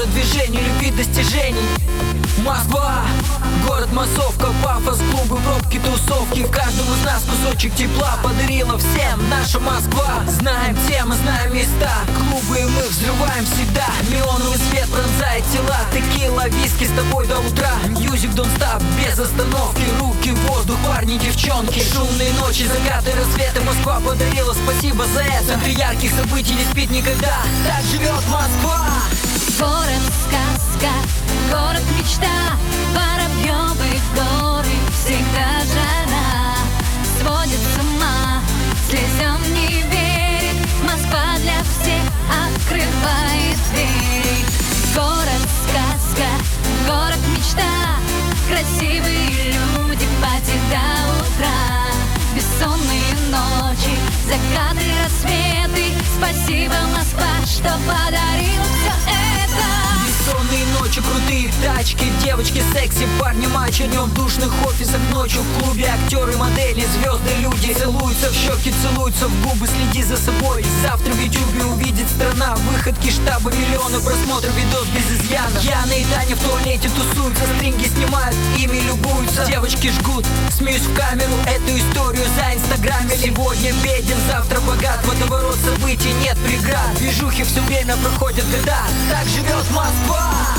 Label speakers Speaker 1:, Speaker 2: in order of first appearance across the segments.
Speaker 1: город движений, любви, достижений. Москва, город массовка, пафос, клубы, пробки, тусовки. В каждом из нас кусочек тепла подарила всем наша Москва. Знаем темы, знаем места, клубы и мы взрываем всегда. Неоновый свет пронзает тела, текила, виски с тобой до утра. Music don't stop, без остановки, руки в воздух, парни, девчонки. Шумные ночи, закаты, рассветы, Москва подарила, спасибо за это. В центре ярких событий не спит никогда, так живет Москва.
Speaker 2: Город сказка, город мечта, Воробьевы горы, всегда жара. Сводит с ума, слезам не верит, Москва для всех открывает двери. Город сказка, город мечта, красивые люди, пати до утра. Бессонные ночи, закаты, рассветы, спасибо, Москва, что подарила все это.
Speaker 1: Бессонные ночи, крутые тачки, девочки, секси, парни, матчи. Днем в душных офисах, ночью в клубе актеры, модели, звезды, люди целуются в щеки, целуются в губы. Следи за собой, завтра в ютубе увидит страна. Выходки штаба, миллионы просмотров, видос без изъяна. Яна и Таня в туалете тусуются, стринги снимают, ими любуются. Девочки жгут, смеюсь в камеру эту историю за инстаграме. Сегодня беден, завтра богат, водоворот событий, нет преград. Движухи все время проходят года, так живет Москва.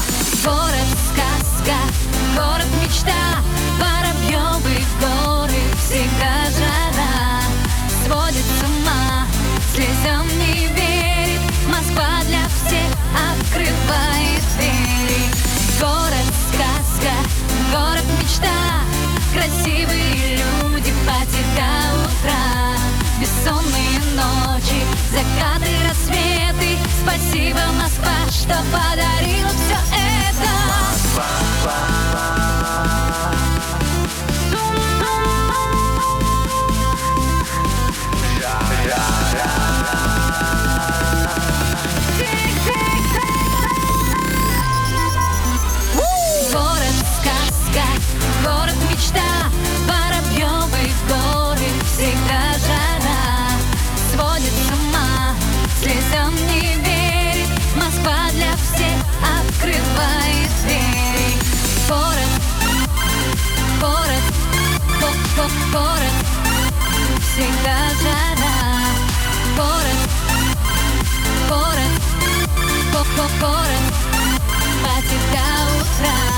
Speaker 2: Город сказка, город мечта, Воробьевы горы, всегда жара. Сводит с ума, слезам не верит, Москва для всех открывает двери. Город сказка, город мечта, красивые люди, пати до утра. Бессонные ночи, закаты, рассветы, спасибо, Москва, что подарила все это. Город сказка, город мечта, Воробьевы горы, всегда жара. Сводит с ума, слезам не верит, Москва для всех открывает двери. Город, город, город, всегда жара. Город, город, город, пати до утра.